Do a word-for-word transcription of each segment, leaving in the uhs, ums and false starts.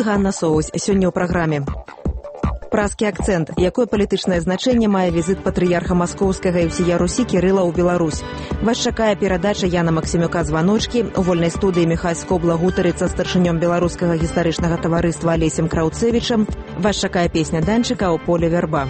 Тут Ганна Соусь. Сёння ў праграме. Празкі акцэнт. Якое палітычнае значэнне мае візіт патрыярха маскоўскага і ўсія Русі Кірыла ў Беларусь? Вас чакае перадача Яна Максімюка «Званочкі». У вольнай студыі Міхась Скобла гутарыцца старшынём беларускага гістарычнага таварыства Алесем Краўцэвічам. Вас чакае песня Данчыка «У поле вярба».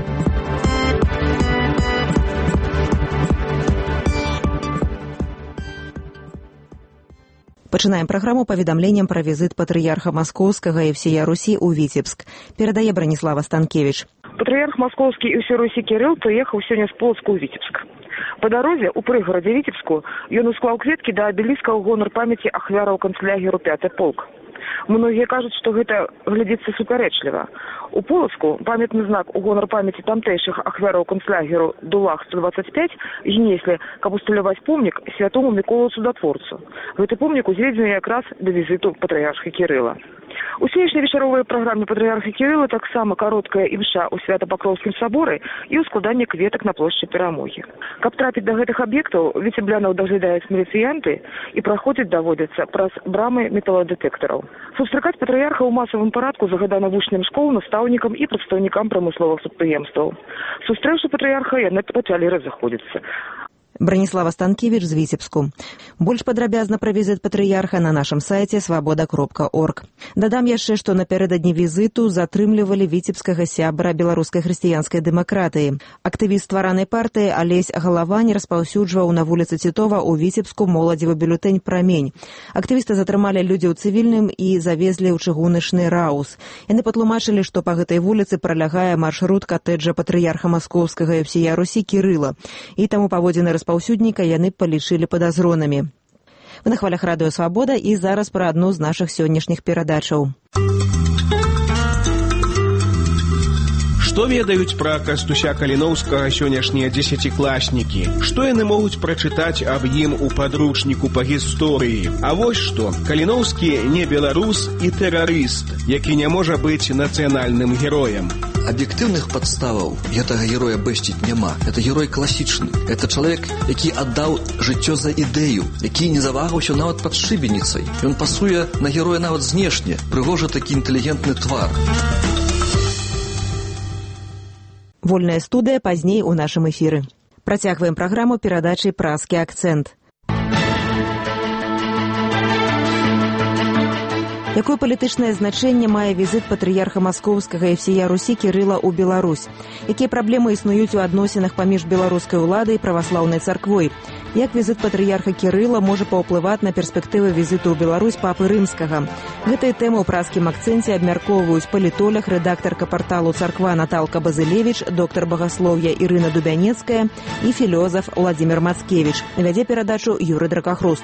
Пачынаем праграму паведамленнем пра візіт патрыярха маскоўскага і ўсія Русі ў Віцебск. Перадае Браніслава Станкевіч. Патрыярх маскоўскі і ўсёй Русі Кірыл прыехаў сёння з Полацку ў Віцебск. Па дарозе ў прыгарадзе Віцебску ён усклаў кветкі да абеліска ў гонар памяці ахвяраў канцлягеру пяты полк. Многія кажуць, што гэта глядзіцца супярэчліва. У Полацку памятны знак у гонар памяці тамтэйшых ахвяраў канцлягеру Дулах сто двадцать пять знеслі, каб усталяваць помнік святому Міколу Цудатворцу. Гэты помнік узведзены якраз да візіту патрыярха Кірыла. У сённяшняй вечаровай праграме патрыярха Кірыла таксама кароткая імша ў Свята-Пакроўскім саборы і ўскладанне кветак на плошчы Перамогі. Каб трапіць да гэтых аб'ектаў, віцеблянаў даглядаюць міліцыянты і праходзіць даводзіцца праз брамы металадэтэктараў. Сустракаць патрыярха ў масавым парадку загадана вучням школ, настаўнікам і прадстаўнікам прамысловых прадпрыемстваў. Сустрэўшы патрыярха, яны пачалі разыходзіцца. Браніслава Станкевіч з Віцебску. Больш падрабязна пра візіт патрыярха на нашым сайце свабода кропка орг. Дадам яшчэ, што напярэдадні візіту затрымлівалі віцебскага сябра беларускай хрысціянскай дэмакратыі. Актывіст стваранай партыі Алесь Галавань распаўсюджваў на вуліцы Цітова ў Віцебску моладзевы бюлетэнь «Прамень». Актывіста затрымалі людзі ў цывільным і завезлі ў чыгуначны раус. Яны патлумачылі, што па гэтай вуліцы пралягае маршрут катэджа патрыярха маскоўскага і ўсія Русі Кірыла. І таму паводзіны паўсюдніка яны палічылі падазронымі. Вы на хвалях радыё «Свабода» і зараз пра адну з нашых сённяшніх перадачаў. Што ведаюць пра Кастуся Каліноўскага сённяшнія дзесяцікласнікі? Што яны могуць прачытаць аб ім у падручніку па гісторыі? А вось што, Каліноўскі не беларус і тэрарыст, які не можа быць нацыянальным героем. Аб'ектыўных падставаў гэтага героя бэсціць няма. Это герой класічны. Это чалавек, які аддаў жыццё за ідэю, які не завагаўся нават пад шыбеніцай. Ён пасуе на героя нават знешне, прыгожа такі інтэлігентны твар. Вольная студыя пазней у нашым эфіры. Працягваем праграму перадачай «Празкі акцэнт». Якое палітычнае значэнне мае візіт патрыярха маскоўскага і ўсія Русі Кірыла ў Беларусь? Якія праблемы існуюць у адносінах паміж беларускай уладай і праваслаўнай царквой? Як візіт патрыярха Кірыла можа паўплываць на перспектывы візіту ў Беларусь папы рымскага? Гэтыя тэмы ў празкім акцэнце абмяркоўваюць палітолог, рэдактарка парталу «Царква» Наталка Базылевіч, доктар багаслоўя Ірына Дубянецкая і філёзаф Владзімір Мацкевіч. Вядзе перадачу Юрый Дракахруст.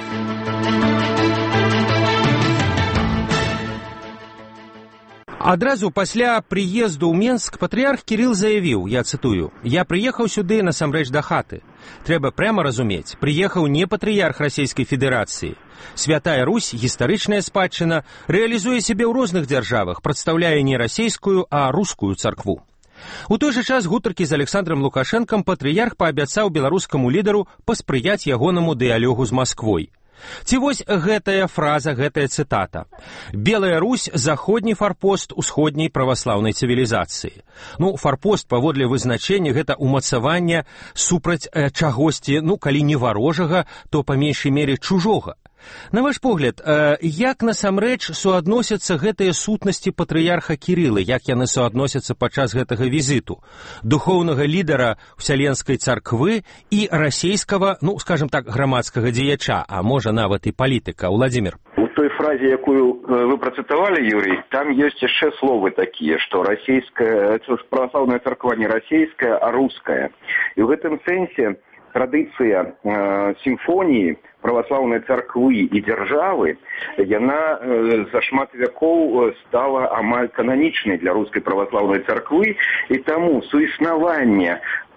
Адразу пасля прыезду ў Менск патрыярх Кірыл заявіў, я цытую: «Я прыехаў сюды насамрэч да хаты. Трэба пряма разумець, прыехаў не патрыярх Расійскай Федэрацыі. Святая Русь, гістарычная спадчына, рэалізуе сябе ў розных дзяржавах, прадстаўляе не расійскую, а рускую царкву». У той жа час гутаркі з Александрам Лукашэнкам патрыярх паабяцаў беларускаму лідару паспрыяць ягонаму дыялогу з Масквой. Ці вось гэтая фраза, гэтая цытата: «Белая Русь – заходні фарпост усходняй праваслаўнай цывілізацыі». Ну, фарпост, паводле вызначэння, гэта ўмацаванне супраць э, чагосьці, ну, калі не варожага, то па меншай мере чужога. На ваш погляд, э, як насамрэч суадносяцца гэтыя сутнасці патрыярха Кірыла, як яны суадносяцца падчас гэтага візіту? Духоўнага лідара Вселенскай царквы і расійскага, ну, скажем так, грамадскага дзеяча, а можа нават і палітыка. Владзімір. У той фразе, якую вы працытавалі, Юрий, там ёсць яшчэ словы такія, што расійская, праваслаўная царква не расійская, а руская. І ў гэтым сэнсе традыцыя э, сімфоніі праваслаўнай царквы і дзяржавы, яна э, за шмат вякоў стала амаль кананічнай для рускай праваслаўнай царквы, і таму суіснаванне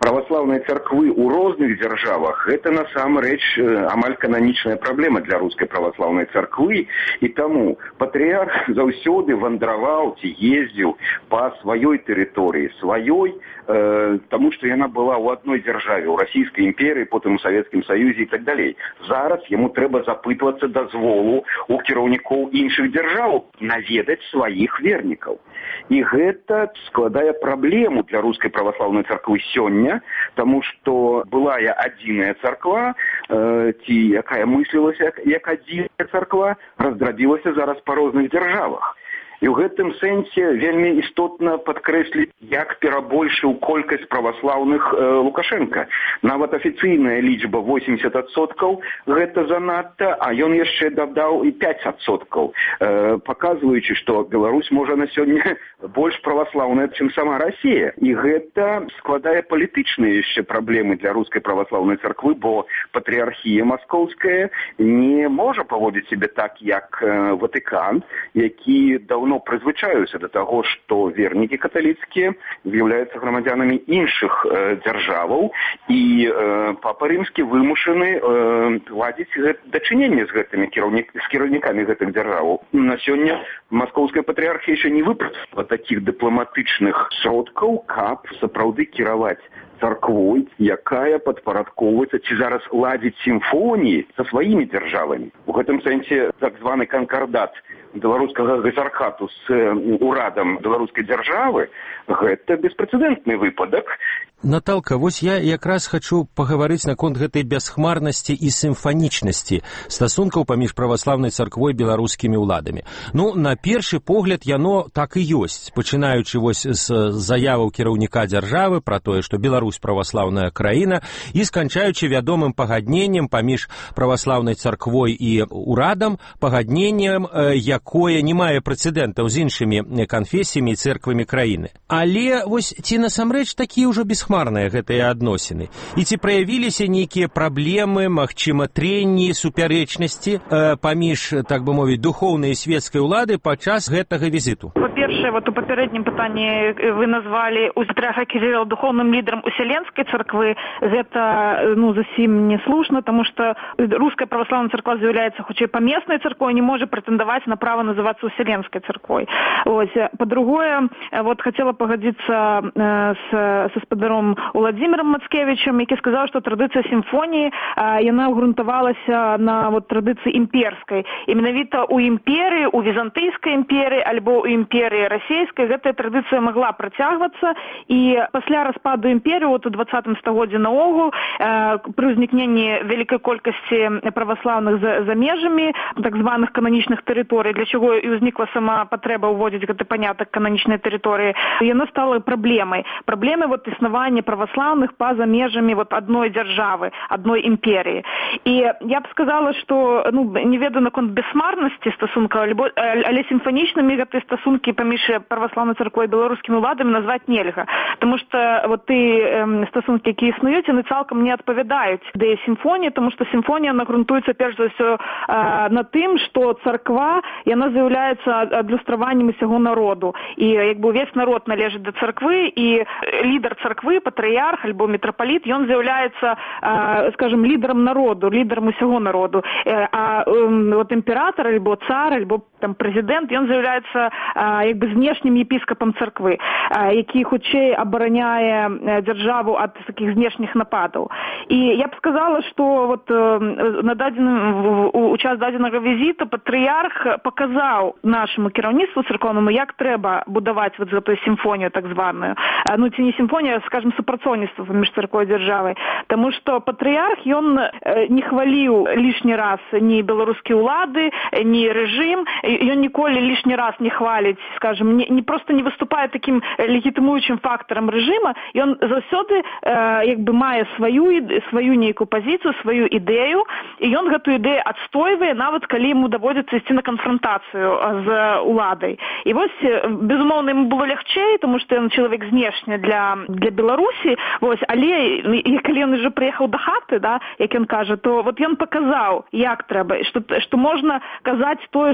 праваслаўнай царквы ў розных дзяржавах гэта насамрэч амаль кананічная праблема для рускай праваслаўнай царквы, і таму патрыярх заўсёды вандраваў ці ездзіў па сваёй тэрыторыі, сваёй, э, таму што яна была ў адной дзяржаве, у расійскай імперыі, потым у Савецкім Саюзе і так далей. Зараз яму трэба запытвацца дазволу у кіраўнікоў іншых дзяржаў наведаць сваіх вернікаў. І гэта складае праблему для рускай праваслаўнай царквы сёння, таму што былая адзіная царква, э, ці якая мыслілася як, як адзіная царква, раздрабілася зараз па розных дзяржавах. І ў гэтым сэнсе вельмі істотна падкрэсліць, як перабольшыў колькасць праваслаўных э, Лукашенка. Нават афіцыйная лічба восемьдесят адсоткаў гэта занадта, а ён яшчэ дадаў і пять адсоткаў, э, паказваючы, што Беларусь можа на сёння больш праваслаўная, чым сама Расія. І гэта складае палітычныя яшчэ праблемы для рускай праваслаўнай царквы, бо патрыархія маскоўская не можа паводзіць сябе так, як э, Ватыкан, які даўно прызвычаюся да таго, што вернікі каталіцкія з'яўляюцца грамадзянамі іншых э, дзяржаваў, і э, папа рымскі вымушаны э, ладзіць дачыненне з гэтымі кіраўнік, з кіраўнікамі гэтых дзяржаваў. На сёння маскоўская патрыархія яшчэ не выпрацавала такіх дыпламатычных сродкаў, каб сапраўды кіраваць царквой, якая падпарадкоўваецца ці зараз ладзіць сімфоніі са сваімі дзяржавамі. У гэтым сэнсе так званы канкардат беларускага газархату з урадам беларускай дзяржавы гэта беспрэцэдэнтны выпадак. Наталка, вось я якраз хачу пагаварыць наконт гэтай бясхмарнасці і сімфанічнасці стасункаў паміж праваслаўнай царквой і беларускімі ўладамі. Ну, на першы погляд яно так і ёсць, пачынаючы вось з заяваў кіраўніка дзяржавы пра тое, што Беларусь праваслаўная краіна, і сканчаючы вядомым пагадненнем паміж праваслаўнай царквой і урадам, пагадненнем, якое не мае прэцэдэнтаў з іншымі канфесіямі і цэрквамі краіны. Але вось ці насамрэч такія ўжо бесхмарныя гэтыя адносіны? І ці праявіліся нейкія праблемы, магчыма, трэнні, супярэчнасці э, паміж, так бы мовіць, духоўнай і свецкай улады падчас гэтага візіту? Па-першае, вот у папярэднім пытанні вы назвалі патрыарха Кірыла духоўным лідарам уселенскай царквы. Гэта, ну, зусім не слушна, таму што руская праваслаўная царква з'яўляецца хутчэй памеснай царквой, не можа прэтэндаваць на права называцца уселенскай царквой. Ось. Па-другое, вот хацела пагадзіцца э, с, са спадаром Уладзімірам Мацкевічам, які сказаў, што традыцыя сімфоніі, яна ўгрунтавалася на вот, традыцыі імперскай. І менавіта ў імперыі, у візантыйскай імперыі альбо ў імперыі расійскай гэтая традыцыя магла працягвацца, і пасля распаду імперыі, вот у двадцатым стагоддзі наогул, пры ўзнікненні вялікай колькасці праваслаўных за, за межамі так званых кананічных тэрыторый, для чаго і ўзнікла сама патрэба ўводзіць гэты панятак кананічнай тэрыторыі, яно стала праблемай. Праблемай вот існавання праваслаўных па-за межамі вот адной дзяржавы, адной імперыі. І я б сказала, што, ну, не ведаю наконт бясхмарнасці стасункаў, але сімфанічнымі гэтыя стасункі паміж праваслаўнай царквой і беларускімі ўладамі назваць нельга. Таму што вот тыя стасункі, якія існуюць, яны цалкам не адпавядаюць ідэі сімфоніі, таму што сімфонія нагрунтуецца перш за ўсё на тым, што царква, яна з'яўляецца адлюстраваннем усяго народу. І як бы увесь народ належыць да царквы, і лідар царквы, патрыярх альбо мітрапаліт, ён з'яўляецца, скажем, лідарам народу, лідарам усяго народу. А вот імператор альбо цар, альбо там прэзідэнт, ён з'яўляецца як бы знешнім епіскапам царквы, які хутчэй абараняе дзяржаву ад такіх знешніх нападаў. І я б сказала, што вот на дадзеным у час дадзенага візіту патрыярх паказаў нашаму кіраўніцтву царкоўнаму, як трэба будаваць вот гэтую сімфонію так званую. Ну, ці не сімфонія, скажем, супрацоўніцтва паміж царквой і дзяржавай. Таму што патрыярх, ён не хваліў лішні раз ні беларускія ўлады, ні рэжым, ён ніколі лішні раз не хваліць, скажем, не, не просто не выступае такім легітымуючым фактарам рэжыма, ён заўсёды э, як бы мае сваю, сваю нейкую пазіцыю, сваю ідэю, і ён гэтую ідэю адстойвае, нават калі яму даводзіцца ісці на канфрантацыю з уладай. І вось, безумоўна, яму было лягчэй, тому што ён чалавек знешні для, для Беларусі, вось, але і калі ён уже прыехаў да хаты, да, як ён кажа, то вот ён паказаў, як трэба, што, што можна казаць тое, што ты думаеш,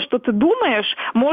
думаешь,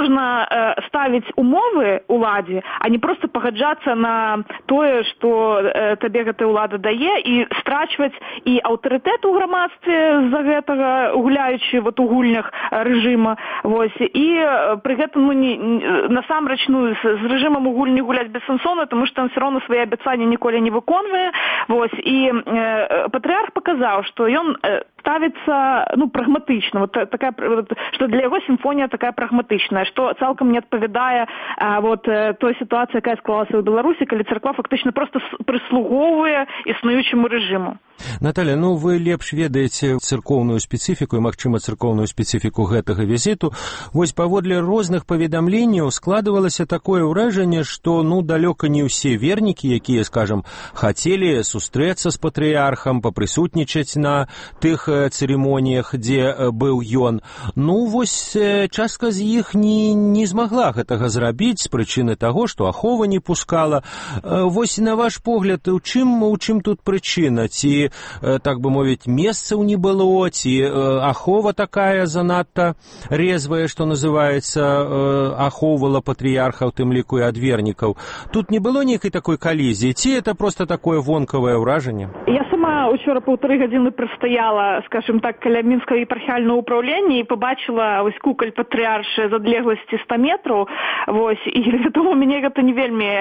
можно э, ставить умовы уладе, а не просто пагаджацца на тое, что э, табе гэтая улада дае, і страчваць і аўтарытэт у грамадстве з-за гэтага, гуляючы вот у гульнях рэжыма, вось, і э, пры гэтым ну, не, насамрэч ну, з, з рэжымам у гульні гуляць бессэнсоўна, тому што ён все равно свае абяцанні ніколі не выконвае, вось, і э, патрыарх паказаў, што ён э, ставіцца ну, прагматычна, вот, такая, вот, што для яго сімфонія такая прагматычная, што цалкам не адпавядае а, вот, той сітуацыі, якая склалася ў Беларусі, калі царква фактычна проста прыслугоўвае існуючаму рэжыму. Наталья, ну вы лепш ведаеце церкоўную спецыфіку і, магчыма, церкоўную спецыфіку гэтага візіту. Вось паводле розных паведамленняў складывалася такое ўражанне, што ну далёка не ўсе вернікі, якія, скажам, хацелі сустрэцца з патрыярхам, папрысутнічаць на тых цырымоніях, дзе быў ён. Ну вось частка з іх не, не змагла гэтага зрабіць з прычыны таго, што ахова не пускала. Вось на ваш погляд, у чым, у чым тут прычына? Ці так бы мовіць, месцаў не было, ці ахова такая занадта резвая, што называецца, ахоўвала патрыярха, у тым ліку і ад вернікаў. Тут не было нейкай такой калізіі, ці это просто такое вонкавае ўражанне? Я сама учора паўтары гадзіны прастаяла, скажем так, каля мінскага епархіяльнага ўпраўлення і побачила ось куколь патрыяршы з адлегласці ста метраў, вось, і вядома, мяне гэта не вельмі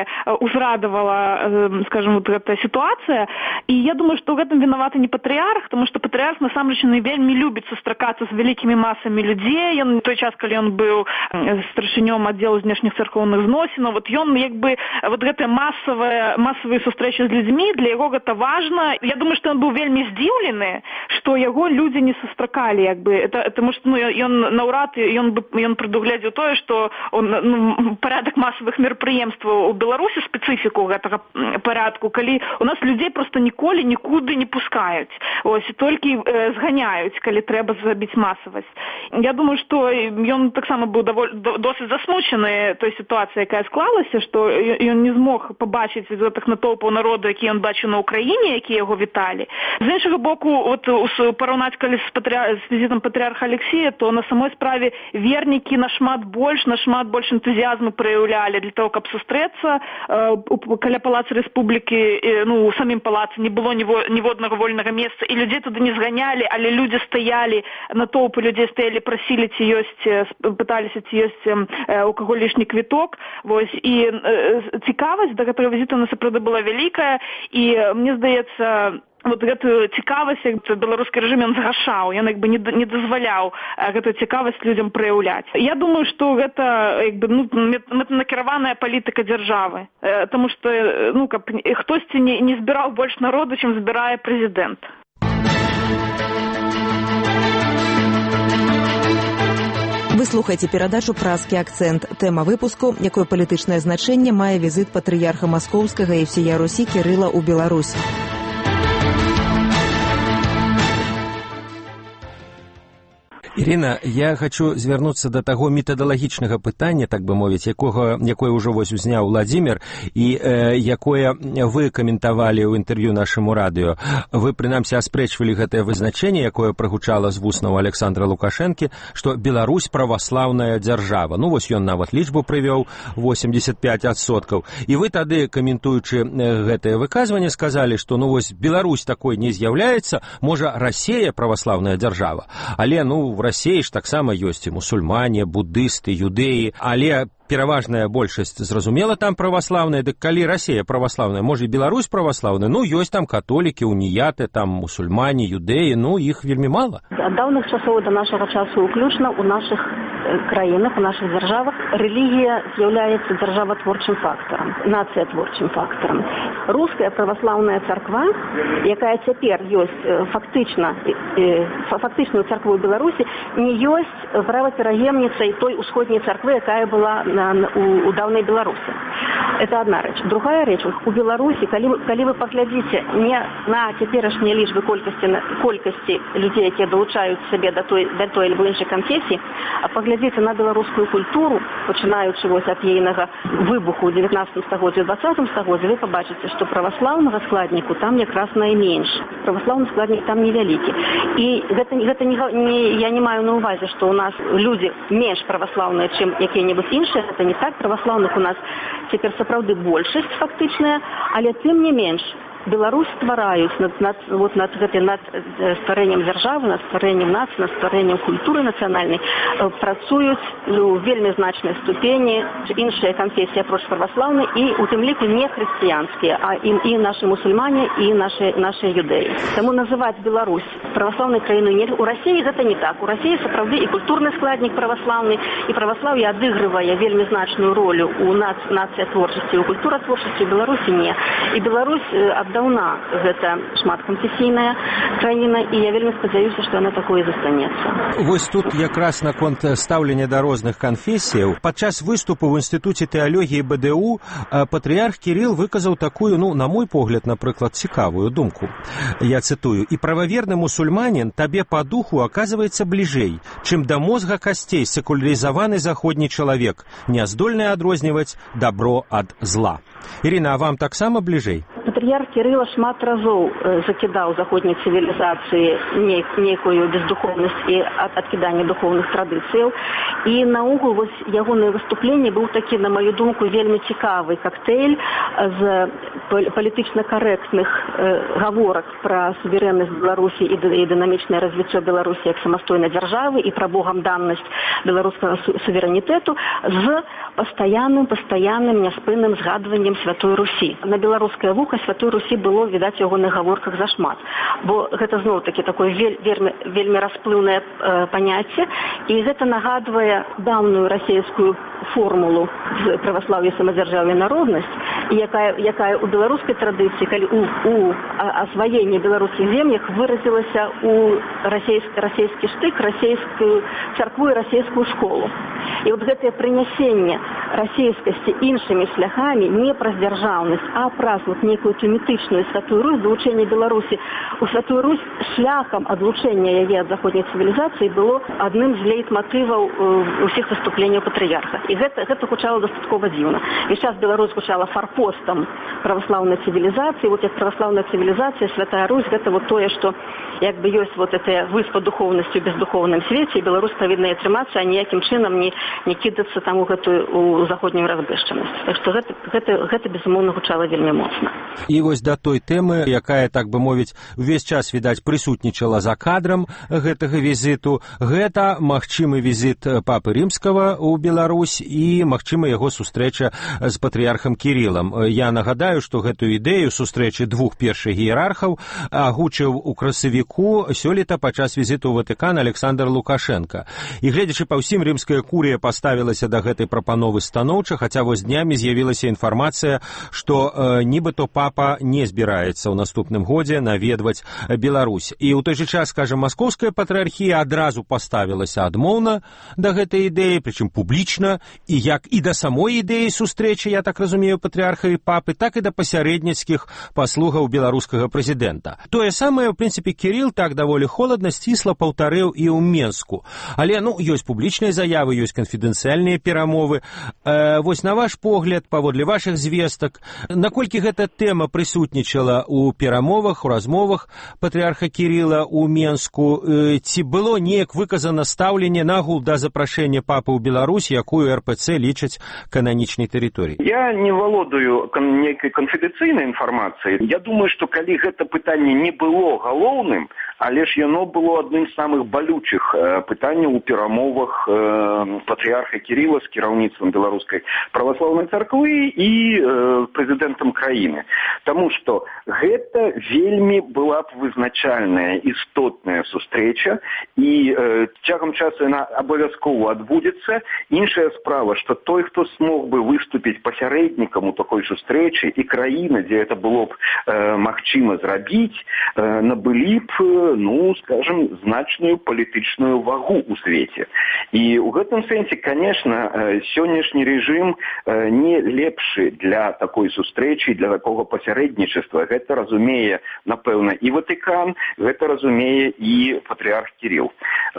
узрадавала, скажем, вот гэта сітуацыя, і я думаю, што гэтым вінаваты не патрыярх, тому што патрыярх насамрэч вельмі любіць сустракацца з вялікімі масамі людзей. Ён той час, калі ён быў старшынём аддзелу знешніх царкоўных зносінаў, вот ён як бы вот гэтыя масавыя масавыя сустрэчы з людзьмі, для яго гэта важна. Я думаю, што ён быў вельмі здзіўлены, што яго людзі не сустракалі, як бы это тому што ну ён наўрад ён бы ён прадугледзеў тое, што он ну, парадак масавых мерапрыемстваў у Беларусі, спецыфіку гэтага парадку, калі у нас людзей просто ніколі нікуды не пускаюць, ось, толькі э, зганяюць, калі трэба забіць масавасць. Я думаю, што ён таксама быў даволь, досыць засмучаны той сітуацыі, якая склалася, што ён не змог пабачыць з гэтых натоўпаў народу, які ён бачыў на Ўкраіне, якія яго віталі. З іншага боку, от, параўнаць калі з, патря... з візітам патрыарха Алексія, то на самой справе вернікі нашмат больш, нашмат больш энтузіязму праяўлялі для того, каб сустрэцца э, каля Палаца Рэспублікі, э, ну, у самім палацы не было ніводнага вольнага месца, і людзей туды не зганялі, але людзі стаялі, натоўпы людзей стаялі, прасілі, ці ёсць, пыталіся, ці ёсць э, у каго лішні квіток, вось, і э, цікавасць да гэтага візіту насапраўды была вялікая, і мне здаецца, вот гэтую цікавасць беларускі рэжым ён згашаў, ён як бы не, не дазваляў гэтую цікавасць людзям праяўляць. Я думаю, што гэта як бы, ну, мэтанакіраваная палітыка дзяржавы, таму што ну, каб хтосьці не, не збіраў больш народу, чым збірае прэзідэнт. Вы слухаеце перадачу «Празкі акцэнт». Тэма выпуску – якое палітычнае значэнне мае візіт патрыярха Маскоўскага і всея Русі Кірыла ў Беларусь. Ірина, я хочу звярнуцца да таго метадалагічнага пытання, так бы мовіць, якога, якое ўжо вось узняў Владзімір і э, якое вы каментавалі ў інтэрв'ю нашаму радыё. Вы, прынамсі, аспрэчвалі гэтае вызначэнне, якое прагучала з вуснаў Александра Лукашэнкі, што Беларусь праваслаўная дзяржава. Ну, вось ён нават лічбу прывёў восемьдесят пять адсоткаў. І вы тады, каментуючы гэтае выказванне, сказалі, што ну вось Беларусь такой не з'яўляецца, можа, Расія праваслаўная дзяржава. Але, ну, в Расіі ж таксама ёсць і мусульмане, буддысты, юдэі, але пераважная большасць, зразумела, там праваслаўная, дык калі Расія праваслаўная, можа і Беларусь праваслаўная, ну, ёсць там католікі, уніяты, там мусульмане, юдэі, ну, іх вельмі мала. Ад даўных часоў да нашага часу ўключна ў нашых краінах, у нашых дзяржавах рэлігія з'яўляецца дзяржаватворчым фактарам, нацыятворчым фактарам. Руская праваслаўная царква, якая цяпер ёсць фактычна, фактычную царкву ў Беларусі, не ёсць правапераемніцай той усходняй царквы, якая была на, у, у даўнай Беларуси. Это одна рэч. Другая рэч, у Беларуси, калі, калі вы паглядзіце не на цяперашнія лічбы колькасці, колькасці людей, якія долучаюць сабе до той, до той альбо іншай канфесіі, а паглядзіце на беларускую культуру, пачынаючы вось ад ейнага выбуху ў дзевятнаццатым стагоддзі, дваццатым стагоддзі, вы пабачыце, што праваслаўнага складніку там якраз найменш. Праваслаўны складнік там невялікі. І гэта, гэта не, не, я не маю на увазе, што у нас людзі менш праваслаўныя, чым якія-небудзь іншыя. Гэта не так. Праваслаўных у нас цяпер сапраўды большасць фактычная, але тым не менш Беларусь ствараюць над, над, вот, над, гэтай, над стварэннем дзяржавы, над стварэннем нацыі, над стварэннем культуры нацыянальнай, працуюць у вельмі значнай ступені іншыя канфесіі апроч праваслаўнай і у тым ліку не хрысціянскія, а і, і нашы мусульмане, і нашы, нашы юдэі. Таму называць Беларусь праваслаўнай краінай не... У Расіі гэта не так. У Расіі сапраўды і культурны складнік праваслаўны, і праваслаўе адыгрывае вельмі значную ролю у нац... нацыятворчасці, у культуратворчасці, у Беларусі не. І Беларусь ад даўна гэта шматканфесійная краіна, і я вельмі спадзяюся, што яна такое і застанецца. Вось тут якраз наконт стаўлення да розных канфесіяў. Падчас выступу ў інстытуце тэалогіі бэ дэ у патрыярх Кірыл выказаў такую, ну, на мой погляд, напрыклад, цікавую думку. Я цытую: «І прававерны мусульманін табе па духу аказваецца бліжэй, чым да мозга касцей секулярызаваны заходні чалавек, не здольны адрозніваць дабро ад зла». Ірына, а вам таксама бліжэй? Патрыярх Кірыла шмат разоў закідаў заходняй цывілізацыі нейкую бездухоўнасць і адкіданне духоўных традыцыяў. І наогул вось ягонае выступленне быў такі, на маю думку, вельмі цікавы коктейль з палітычна карэктных гаворак пра суверэннасць Беларусі і дынамічнае развіццё Беларусі як самастойнай дзяржавы і пра богам-даннасць беларускага суверэнітэту з пастаянным, пастаянным няспынным згадваннем Святой Русі. На беларускае вуха Святой Русі было, відаць, у ягоных гаворках зашмат. Бо гэта зноў-такі такое вельмі, вельмі расплыўнае э, паняцце, і гэта нагадвае даўную расійскую формулу з праваслаўя, самадзяржаўя, народнасць, якая, якая у беларускай традыцыі, калі у, у асваенні беларускіх землях выразілася у расійскі, расійскі штык, расійскую царкву і расійскую школу. І вот гэтае прынясенне расійскасці іншымі шляхамі не праз дзяржаўнасць, а праз вот некую тымітычную Святую Русь, залучэнне Беларусі у Святую Русь шляхам адлучэння яе ад заходняй цывілізацыі было адным з лейтматываў усіх выступленняў патрыярха. І гэта, гэта гучала дастаткова дзіўна. І час Беларусь гучала фарпостам праваслаўнай цывілізацыі. Вот як праваслаўная цывілізацыя, Святая Русь, гэта вот тое, што як бы ёсць вот эта выспа духоўнасці ў бездухоўным свеце, і Беларусь павінна атрымацца, а ніякім чынам не, не кідацца там у гэтую у заходнюю разбэшчанасць. Так што гэта, гэта, гэта безумоўна гучала вельмі моцна. І вось да той тэмы, якая, так бы мовіць, увесь час, відаць, прысутнічала за кадрам гэтага візіту, гэта магчымы візіт папы Рымскага ў Беларусь і магчыма яго сустрэча з патрыярхам Кірылам. Я нагадаю, што гэтую ідэю сустрэчы двух першых іерархаў агучыў у красавіку сёлета падчас візіту ў Ватыкан Александр Лукашенко. І гледзячы па ўсім, рымская курыя паставілася да гэтай прапановы станоўча, хаця вось днямі з'явілася інфармацыя, што э, нібыто папа не збіраецца ў наступным годзе наведваць Беларусь. І ў той жа час, скажем, маскоўская патрыархія адразу паставілася адмоўна да гэтай ідэі, прычым публічна, і як і да самой ідэі сустрэчы, я так разумею, патрыарха і папы, так і да пасярэдніцкіх паслугаў беларускага прэзідэнта. Тое самае, ў прынцыпе, Кірыл так даволі холадна, сцісла паўтарэў і ў Менску. Але, ну, ёсць публічныя заявы, ёсць канфідэнцыяльныя перамовы. Э, вось на ваш погляд, паводле вашых звестак, наколькі гэта тэма прысутнічала ў перамовах, у размовах патрыарха Кірыла ў Менску, э, ці было неяк выказана стаўленне нагул да запрашэння папы ў Беларусь, якую эр пэ цэ лічаць кананічнай тэрыторыяй? Я не валодаю нейкай канфідэнцыйнай інфармацыяй. Я думаю, што калі гэта пытанне не было галоўным, але ж яно было адным з самых балючых э, пытанняў у перамовах э, патрыярха Кірыла з кіраўніцтвам беларускай праваслаўнай царквы і э, прэзідэнтам краіны. Таму што гэта вельмі была б вызначальная істотная сустрэча, і э, цягам часу яна абавязкова адбудзецца. Іншая справа, што той, хто смог бы выступіць пасярэднікам у такой сустрэчы, і краіна, дзе это было б э, магчыма зрабіць, э, набылі б ну, скажем, значную палітычную вагу ў свеце. І ў гэтым сэнсе, конечно, сённяшні рэжым не лепшы для такой сустрэчы, для такого пасярэднічества. Гэта разумее, напэўна, і Ватыкан, гэта разумее і патрыарх Кірыл.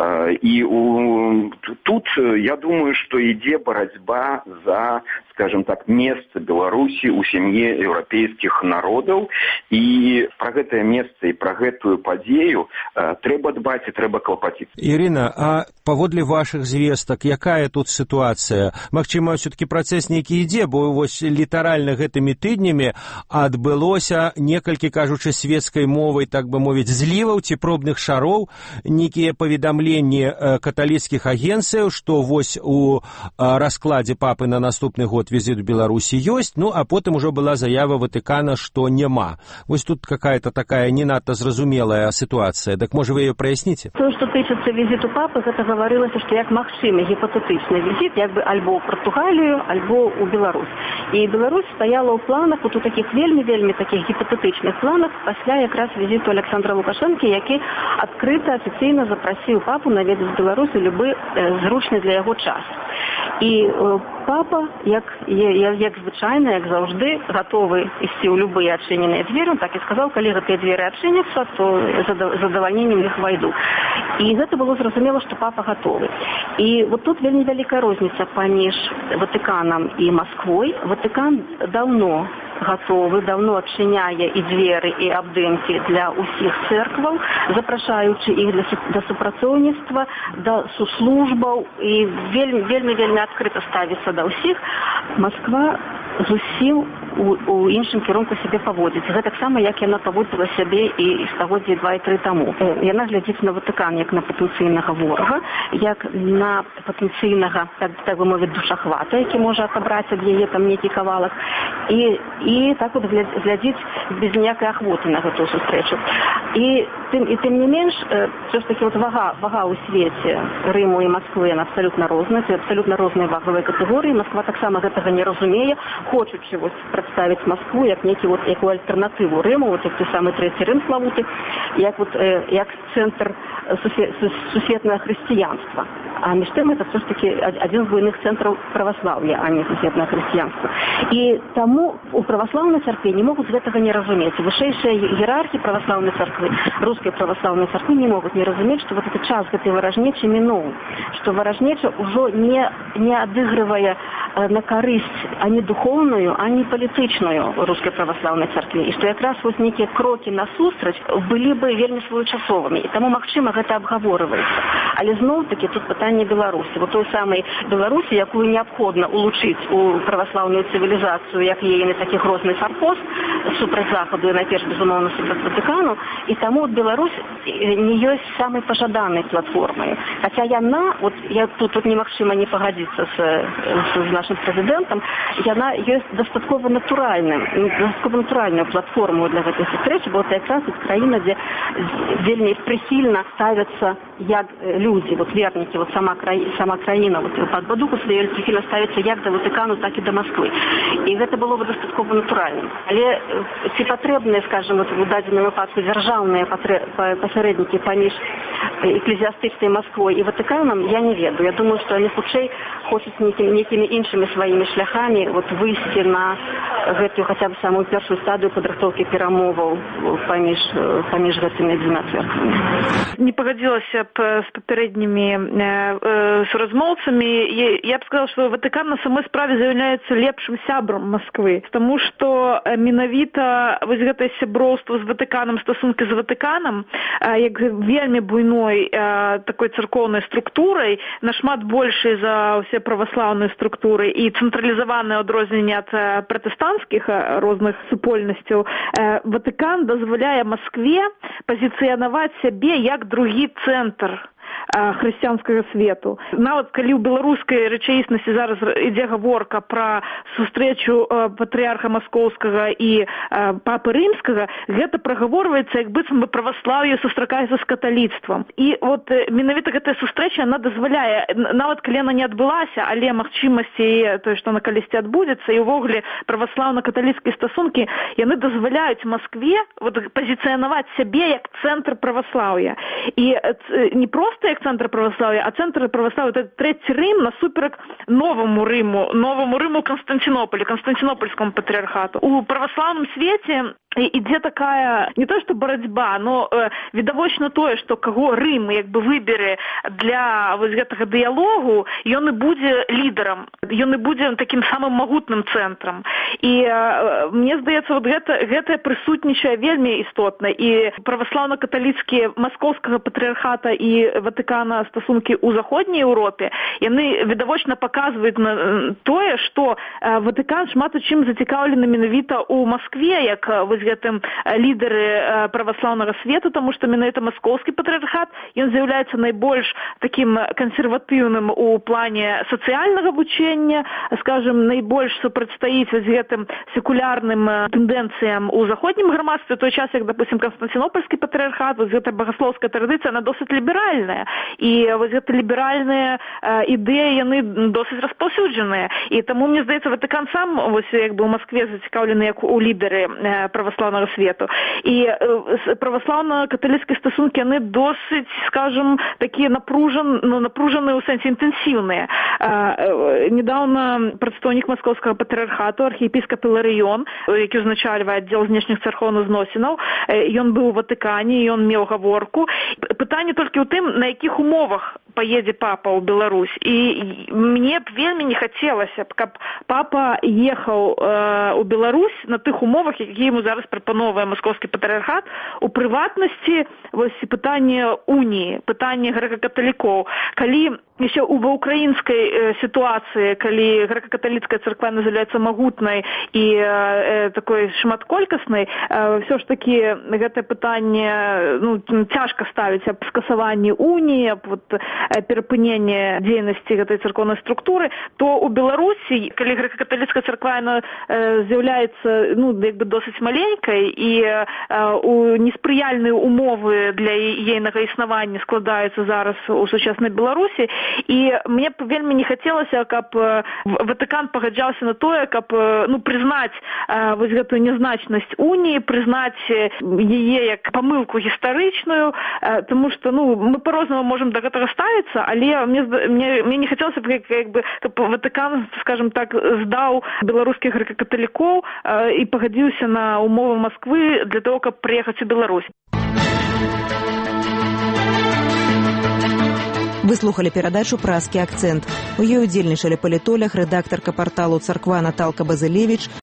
І у, тут, я думаю, што ідзе барацьба за, скажем так, месца Беларусі ў сям'і еўрапейскіх народаў, і пра гэтае месца і пра гэтую падзею трэба дбаць і трэба клапаціцца. Ірына, а паводле вашых звестак, якая тут сітуацыя? Магчыма, ўсё-такі працэс нейкі ідзе, бо вось літаральна гэтымі тыднямі адбылося некалькі, кажучы светскай мовай, так бы мовіць, зліваў ці пробных шароў, нейкія паведамленні каталіцкіх агенцыяў, што вось у раскладзе папы на наступны год візіт у Беларусі ёсць, ну а потым ужо была заява Ватыкана, што няма. Вось тут какая-то такая не надта зразумелая ситуация. Так, может, вы ее проясните? То, что тычыцца візіту папы, гэта гаварылася, што як магчымы гіпотетычны візіт, як бы альбо ў Партугалію, альбо ў Беларусь. І Беларусь стаяла ў планах, вот у такіх вельмі-вельмі такіх гіпотетычных планах, пасля якраз візіту Александра Лукашэнкі, які адкрыта афіцыйна запрасіў папу наведаць Беларусь у любы э, зручны для яго час. І э, папа, як, як звычайна, як заўжды, гатовы ісці ў любыя адчыненыя дзверы, он так і сказаў, калі гэтыя дзверы адчыняцца, то з задавальненнем іх вайду. І гэта было зразумела, што папа гатовы. І вот тут вельмі вялікая розніца паміж Ватыканам і Масквой. Ватыкан даўно гатовы, даўно адчыняе і дзверы, і абдымкі для ўсіх цэркваў, запрашаючы іх для, для супрацоўніцтва, да суслужбаў, і вельмі, вельмі, вельмі адкрыта ставіцца да ўсіх. Масква зусім у, у іншым кірунку сябе паводзіць. Гэтаксама, як яна паводзіла сябе і стагоддзі два і тры таму. Яна глядзіць на Ватыкан як на патэнцыйнага ворага, як на патэнцыйнага, так, так бы мовіць, душахвата, які можа адабраць ад яе там нейкі кавалак, і, і так от глядзіць без ніякай ахвоты на гэтую сустрэчу. І тым, і тым не менш, все ж таки вот вага, вага ў свеце Рыму і Масквы, яна абсалютна розная, це абсалютна розныя вагавыя катэгорыі. Масква таксама гэтага не разумее, хочучы вось прадставіць Маскву як нейкі вот якую альтэрнатыву Рыму, вот як той самы трэці Рым славуты, як вот э, як цэнтр сусветнага хрысціянства. А між тым это все ж таки адзін з буйных цэнтраў праваслаўя, а не сусветнага хрысціянства. І таму у праваслаўнай царкве не могуць гэтага не разумець. Вышэйшыя іерархі праваслаўнай царквы, рускай праваслаўнай царквы не могуць не разумець, што вот этот час гэтай варажнечы мінуў, што варажнеча ўжо не, не адыгрывае на карысць ані духоўную, ані палітычную рускай праваслаўнай царкве. І што якраз вось нейкія крокі насустрач былі бы вельмі своечасовымі. І таму, магчыма, гэта абгаворваецца. Але зноў-такі тут пытанне Беларусі. Вот той самай Беларусі, якую неабходна улучшыць у праваслаўную цывілізацыю, як яе такі грозны фарпост супраць Захаду і найперш, безумоўна, супраць Ватыкану. І таму Беларусь не ёсць самай пажаданай платформай. Хаця яна, вот я тут, тут немагчыма не пагадзіцца з, з нашим прэзідэнтам, яна ёсць дастаткова натуральным, дастаткова натуральную платформу для гэтай сустрэчы, бо это якраз краіна, дзе вельмі прыхільна ставяцца як людзі, вот вернікі, вот сама, краі, сама краіна, вот пад бадуку свае прыхільна ставяцца як да Ватыкану, так і да Масквы. І гэта было бы дастаткова натуральным. Але ці патрэбныя, скажем, вот, у дадзеным выпадку дзяржаўныя пасярэднікі паміж эклезіастычнай Масквой і Ватыканам, я не ведаю. Я думаю, што яны хутчэй хочуць нейкімі, нейкімі іншымі сваімі шляхамі вот, выйсці на гэтую хаця б самую першую стадыю падрыхтоўкі перамоваў паміж, паміж гэтымі дзвюма церквамі. Не пагадзілася б з папярэднімі э, суразмоўцамі. Я б сказала, што Ватыкан на самой справе з'яўляецца лепшым сябрам Масквы, таму што менавіта вось гэтае сяброўства з Ватыканам, стасункі з Ватыканам, як вельмі буйной такой царкоўнай структурай, нашмат большай за ўсе праваслаўныя структуры і цэнтралізаваныя адрозненне ад пратэстанцкіх розных супольнасцяў, Ватыкан дазваляе Маскве пазіцыянаваць сябе як другі цэнтр хрысціянскага свету. Нават калі ў беларускай рэчаіснасці зараз ідзе гаворка пра сустрэчу патрыярха маскоўскага і папы рымскага, гэта прагаворваецца, як быццам бы праваслаўе сустракаецца з каталіцтвам. І от менавіта гэтая сустрэча, яна дазваляе, нават калі яна не адбылася, але магчымасці тое, што на калісьці адбудзецца, і ўвогуле праваслаўна-каталіцкія стасункі, яны дазваляюць Маскве вот, пазіцыянаваць сябе як цэнтр праваслаўя. І не проста як цэнтр праваслаўя, а цэнтр праваслаўя, это трэці Рым насуперак новаму Рыму, новаму Рыму Константинополю, Константинопольскому патрыархату. У праваслаўным свеце ідзе такая, не то што барацьба, но э, відавочна тое, што каго Рым як бы выбере для вось гэтага дыялогу, ён і будзе лідарам, ён і будзе такім самым магутным цэнтрам. І э, мне здаецца, вот гэта, гэта прысутнічае вельмі істотна. І праваслаўна-каталіцкія маскоўскага патрыархата і Ватыкана стасункі ў заходняй Еўропе, яны відавочна паказваюць на тое, што э, Ватыкан шмат у чым зацікаўлены менавіта ў Маскве, як вось гэтым лідары праваслаўнага свету, тому што менавіта маскоўскі патрыархат, ён з'яўляецца найбольш такім кансерватыўным у плане сацыяльнага вучэння, скажем, найбольш супрацьстаіць вось гэтым секулярным тэндэнцыям у заходнім грамадстве, той час, як, допустим, Константинопольскі патрыархат, вось гэта багаслоўская традыцыя, она досыць ліберальная. І вось гэта ліберальныя ідэі, яны досыць распаўсюджаныя. І таму, мне здаецца, Ватыкан сам вось як бы ў Маскве зацікаўлены як у лідары праваслаўнага свету. І праваслаўна-каталіцкія стасункі, яны досыць, скажем, такія напружан, ну, напружаныя ў сэнсе інтэнсіўныя. Недаўна прадстаўнік маскоўскага патрыархату, архіепіскап Іларыён, які ўзначальвае аддзел знешніх царкоўных зносінаў, ён быў у Ватыкане, ён меў гаворку. Пытанне толькі ў тым, на якіх умовах паедзе папа ў Беларусь. І мне б вельмі не хацелася, каб папа ехаў у Беларусь на тых умовах, які яму зараз прапановвае маскоўскі патрыархат, у прыватнасці вось пытанне уніі, пытанне грэка-каталікоў. Калі еще ва ўкраінскай сітуацыі, калі грэка-каталіцкая царква з'яўляецца магутнай і э, такой шматколькаснай, э, все ж таки гэтае пытанне ну, цяжка ставіць аб скасаванні уніі, аб вот, перапыненне дзейнасці гэтай царкоўнай структуры, то у Беларусі, калі грэка-каталіцкая царква э, з'яўляецца ну, як бы досыць маленькай і э, у неспрыяльныя умовы для ейнага існавання складаюцца зараз у сучаснай Беларусі, і мне б вельмі не хацелася, каб Ватыкан пагаджаўся на тое, каб ну, прызнаць э, вось гэтую нязначнасць уніі, прызнаць яе як памылку гістарычную, э, тому што ну, мы по-рознаму можам да гэтага ставіцца, але мне, мне, мне не хацелася б, як, як бы, каб Ватыкан, скажем так, здаў беларускіх грэка-каталікоў э, і пагадзіўся на умовы Масквы для того, каб прыехаць у Беларусь. Вы слухали перадачу «Празкі акцэнт». У ёй удзельнічалі палітолог, рэдактарка парталу «Царква» Наталка Базылевіч,